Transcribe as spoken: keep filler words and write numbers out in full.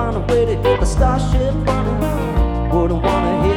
find a way to get the starship running. Wouldn't wanna hear